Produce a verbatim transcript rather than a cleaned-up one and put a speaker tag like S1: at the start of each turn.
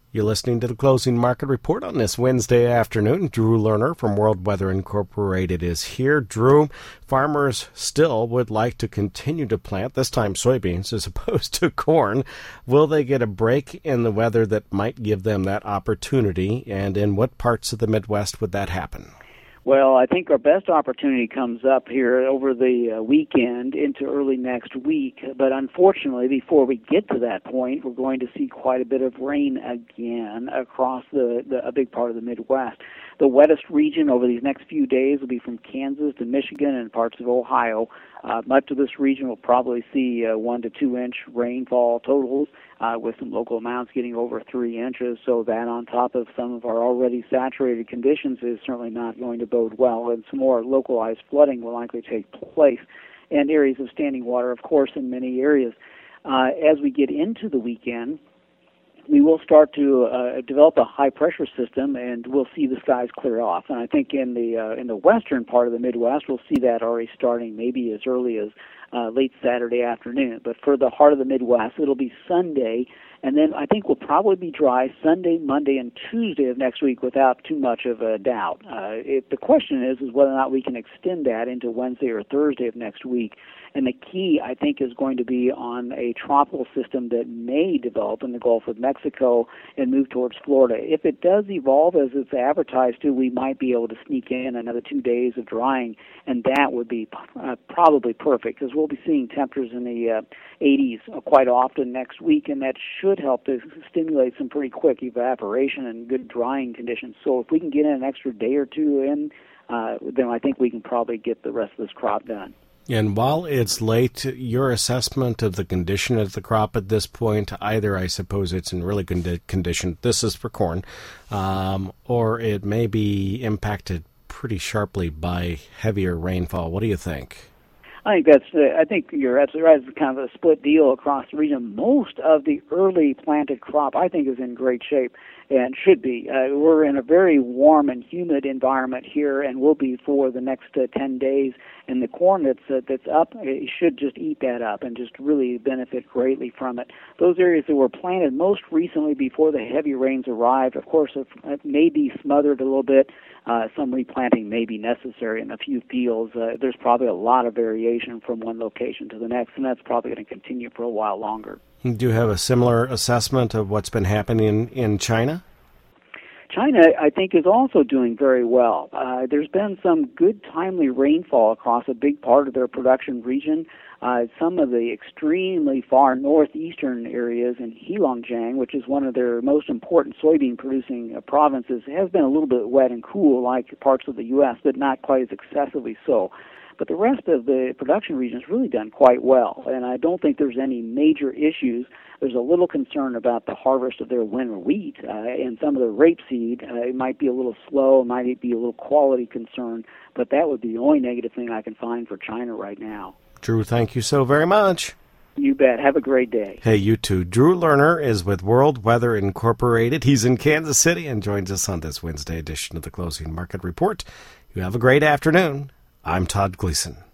S1: You're listening to the Closing Market Report on this Wednesday afternoon. Drew Lerner from World Weather Incorporated is here. Drew, farmers still would like to continue to plant, this time soybeans as opposed to corn. Will they get a break in the weather that might give them that opportunity? And in what parts of the Midwest would that happen?
S2: Well, I think our best opportunity comes up here over the uh, weekend into early next week. But unfortunately, before we get to that point, we're going to see quite a bit of rain again across the, the a big part of the Midwest. The wettest region over these next few days will be from Kansas to Michigan and parts of Ohio. Uh, much of this region will probably see uh, one to two inch rainfall totals, uh, with some local amounts getting over three inches. So that, on top of some of our already saturated conditions, is certainly not going to bode well. And some more localized flooding will likely take place, and areas of standing water, of course, in many areas. Uh, as we get into the weekend, we will start to uh, develop a high-pressure system, and we'll see the skies clear off. And I think in the uh, in the western part of the Midwest, we'll see that already starting maybe as early as uh, late Saturday afternoon. But for the heart of the Midwest, it'll be Sunday, and then I think we'll probably be dry Sunday, Monday, and Tuesday of next week without too much of a doubt. Uh, it, the question is, is whether or not we can extend that into Wednesday or Thursday of next week. And the key, I think, is going to be on a tropical system that may develop in the Gulf of Mexico and move towards Florida. If it does evolve as it's advertised to, we might be able to sneak in another two days of drying, and that would be uh, probably perfect, because we'll be seeing temperatures in the uh, eighties quite often next week, and that should help to stimulate some pretty quick evaporation and good drying conditions. So if we can get in an extra day or two in, uh, then I think we can probably get the rest of this crop done.
S1: And while it's late, your assessment of the condition of the crop at this point, either I suppose it's in really good condition, this is for corn, um, or it may be impacted pretty sharply by heavier rainfall. What do you think?
S2: I think that's. Uh, I think you're absolutely right. It's kind of a split deal across the region. Most of the early planted crop, I think, is in great shape and should be. Uh, we're in a very warm and humid environment here, and will be for the next uh, ten days. And the corn that's uh, that's up, it should just eat that up and just really benefit greatly from it. Those areas that were planted most recently before the heavy rains arrived, of course, it may be smothered a little bit. Uh, some replanting may be necessary in a few fields. Uh, there's probably a lot of variation from one location to the next, and that's probably going to continue for a while longer.
S1: Do you have a similar assessment of what's been happening in China?
S2: China, I think, is also doing very well. Uh, there's been some good, timely rainfall across a big part of their production region. Uh, some of the extremely far northeastern areas in Heilongjiang, which is one of their most important soybean-producing uh, provinces, has been a little bit wet and cool like parts of the U S, but not quite as excessively so. But the rest of the production region has really done quite well, and I don't think there's any major issues. There's a little concern about the harvest of their winter wheat uh, and some of the rapeseed. Uh, it might be a little slow, it might be a little quality concern, but that would be the only negative thing I can find for China right now.
S1: Drew, thank you so very much.
S2: You bet. Have a great day.
S1: Hey, you too. Drew Lerner is with World Weather Incorporated. He's in Kansas City and joins us on this Wednesday edition of the Closing Market Report. You have a great afternoon. I'm Todd Gleason.